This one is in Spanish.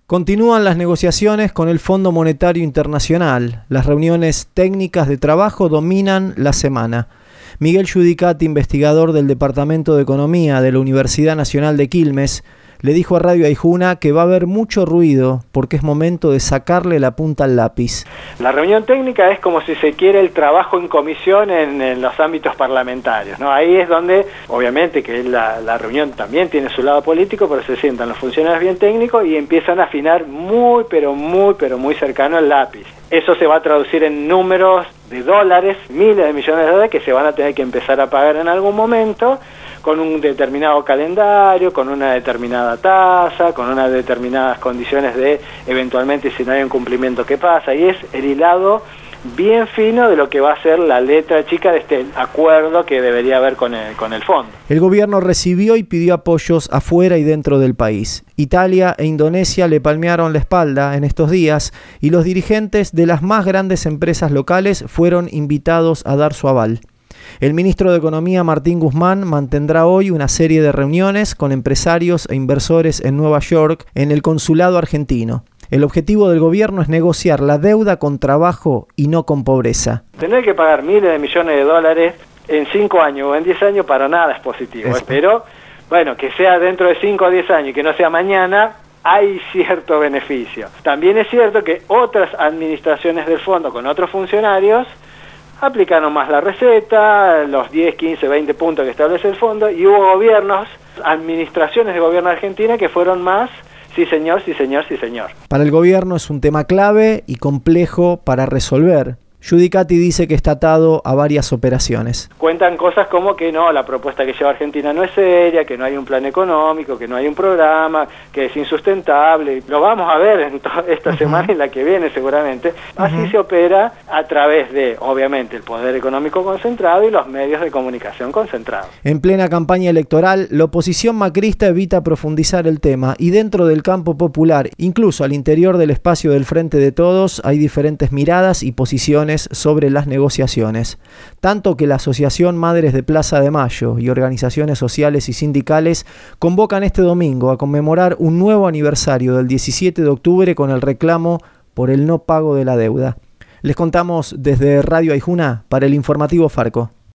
Continúan las negociaciones con el Fondo Monetario Internacional. Las reuniones técnicas de trabajo dominan la semana. Miguel Giudicati, investigador del Departamento de Economía de la Universidad Nacional de Quilmes, le dijo a Radio Aijuna que va a haber mucho ruido porque es momento de sacarle la punta al lápiz. La reunión técnica es como si se quiere el trabajo en comisión en los ámbitos parlamentarios, ¿no? Ahí es donde, obviamente, que la reunión también tiene su lado político, pero se sientan los funcionarios bien técnicos y empiezan a afinar muy cercano al lápiz. Eso se va a traducir en números de dólares, miles de millones de dólares que se van a tener que empezar a pagar en algún momento, con un determinado calendario, con una determinada tasa, con unas determinadas condiciones de, eventualmente, si no hay un cumplimiento, ¿qué pasa? Y es el hilado bien fino de lo que va a ser la letra chica de este acuerdo que debería haber con el fondo. El gobierno recibió y pidió apoyos afuera y dentro del país. Italia e Indonesia le palmearon la espalda en estos días y los dirigentes de las más grandes empresas locales fueron invitados a dar su aval. El ministro de Economía, Martín Guzmán, mantendrá hoy una serie de reuniones con empresarios e inversores en Nueva York, en el consulado argentino. El objetivo del gobierno es negociar la deuda con trabajo y no con pobreza. Tener que pagar miles de millones de dólares en 5 años o en 10 años para nada es positivo. Pero, bueno, que sea dentro de 5 o 10 años y que no sea mañana, hay cierto beneficio. También es cierto que otras administraciones del fondo con otros funcionarios aplicaron más la receta, los 10, 15, 20 puntos que establece el fondo, y hubo gobiernos, administraciones de gobierno argentina que fueron más, sí señor, sí señor, sí señor. Para el gobierno es un tema clave y complejo para resolver. Giudicati dice que está atado a varias operaciones. Cuentan cosas como que no, la propuesta que lleva Argentina no es seria, que no hay un plan económico, que no hay un programa, que es insustentable. Lo vamos a ver en esta semana y la que viene seguramente. Así se opera a través de, obviamente, el poder económico concentrado y los medios de comunicación concentrados. En plena campaña electoral, la oposición macrista evita profundizar el tema y dentro del campo popular, incluso al interior del espacio del Frente de Todos, hay diferentes miradas y posiciones sobre las negociaciones, tanto que la Asociación Madres de Plaza de Mayo y organizaciones sociales y sindicales convocan este domingo a conmemorar un nuevo aniversario del 17 de octubre con el reclamo por el no pago de la deuda. Les contamos desde Radio Aijuna para el informativo Farco.